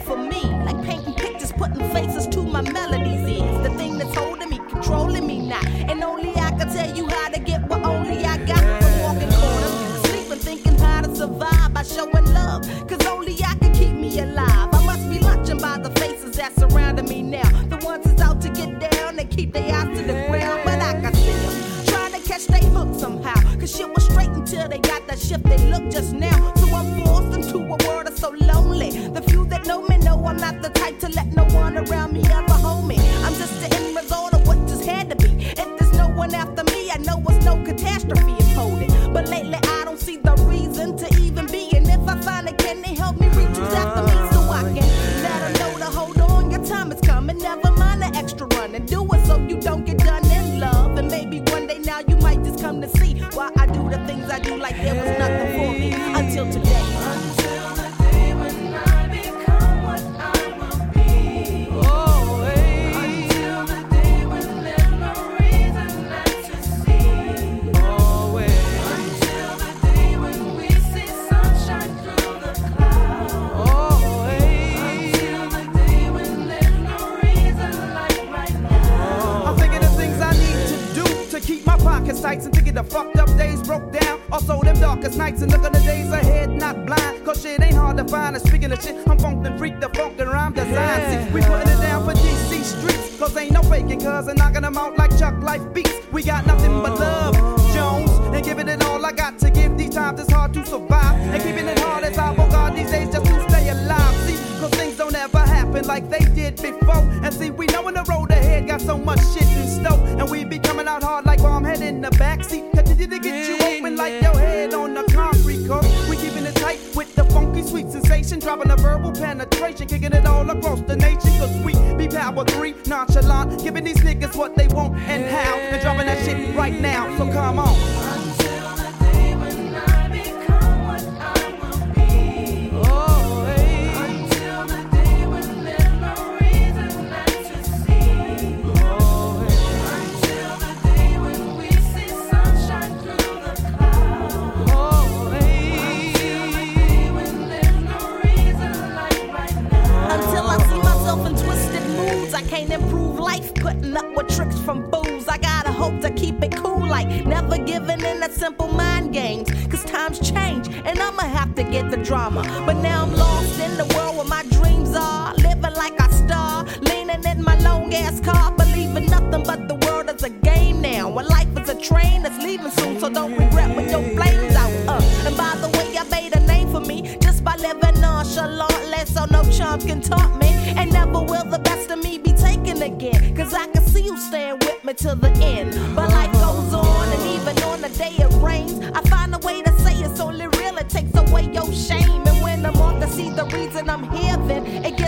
for me. Like painting pictures, putting faces to my melodies is the thing that's holding me, controlling me now. And only I can tell you how to get what only I got. From walking corners, sleeping, thinking how to survive by showing love. Cause only I can keep me alive. I must be lunching by the faces that surrounding me now. The ones that's out to get down and keep their eyes to the ground. But I can see them trying to catch they hook somehow. Cause shit was straight until they got that shift they look just now. So I'm forced into a world that's so lonely. The few that know me know I'm not the type to let no one around me ever hold me. I'm just the end result of what just had to be. If there's no one after me, I know it's no catastrophe unfolding. But lately I don't see the reason to even be. And if I find it, can they help me reach who's after me so I can let her know to hold on, your time is coming. Never mind the extra run and do it so you don't get done in love. And maybe one day now you might just come to see why I do the things I do like there was nothing for me until today. Until the day when I become what I will be. Oh, hey. Until the day when there's no reason not to see. Oh, hey. Until the day when we see sunshine through the clouds. Oh, hey. Until the day when there's no reason like right now. I'm thinking of things I need to do to keep my pockets tight and thinking the fucked up days broke down. Also them darkest nights and look at the days ahead, not blind. Cause shit ain't hard to find. And speaking of shit, I'm funkin' freak, the funk and rhyme design. See, we putting it down for DC streets. Cause ain't no faking, cuz and knocking them out like Chuck Life beats. We got nothing but love, Jones, and giving it all I got to give. These times it's hard to survive. And keeping it hard as I God these days just to stay alive. See, cause things don't ever happen like they did before. And see, we know in the road ahead got so much shit in store. And we be coming out hard like bomb head in the backseat. Continue to get you open like your head on the concrete. Cause we keeping it tight with the funky sweet sensation. Dropping a verbal penetration, kicking it all across the nation. Cause we be power 3, nonchalant. Giving these niggas what they want and how. And dropping that shit right now, so come on. Until the day when I become what I will be. Oh, hey. Until the day when there's no reason not to see. Oh, hey. Until the day when we see sunshine through the clouds. Oh, hey. Until the day when there's no reason like right now. Until I see myself in twisted moods, I can't improve life, putting up with tricks from booze. I gotta hope to keep it cool, like never giving in to simple mind games. Cause times change, and I'ma have to get the drama. But now I'm lost in the world where my dreams are. Living like a star, leaning in my long ass car, believing nothing but the world is a game now. When life is a train that's leaving soon, so don't regret when your flames out. And by the way, I made a name for me just by living nonchalantly, so no chumps can taunt me. And never will the best of me be taken again. Cause I can see you staying with me till the end. But life goes on, and even on the day it rains, I find a way to say it's only real. It takes away your shame. And when I'm on to see the reason I'm here, then it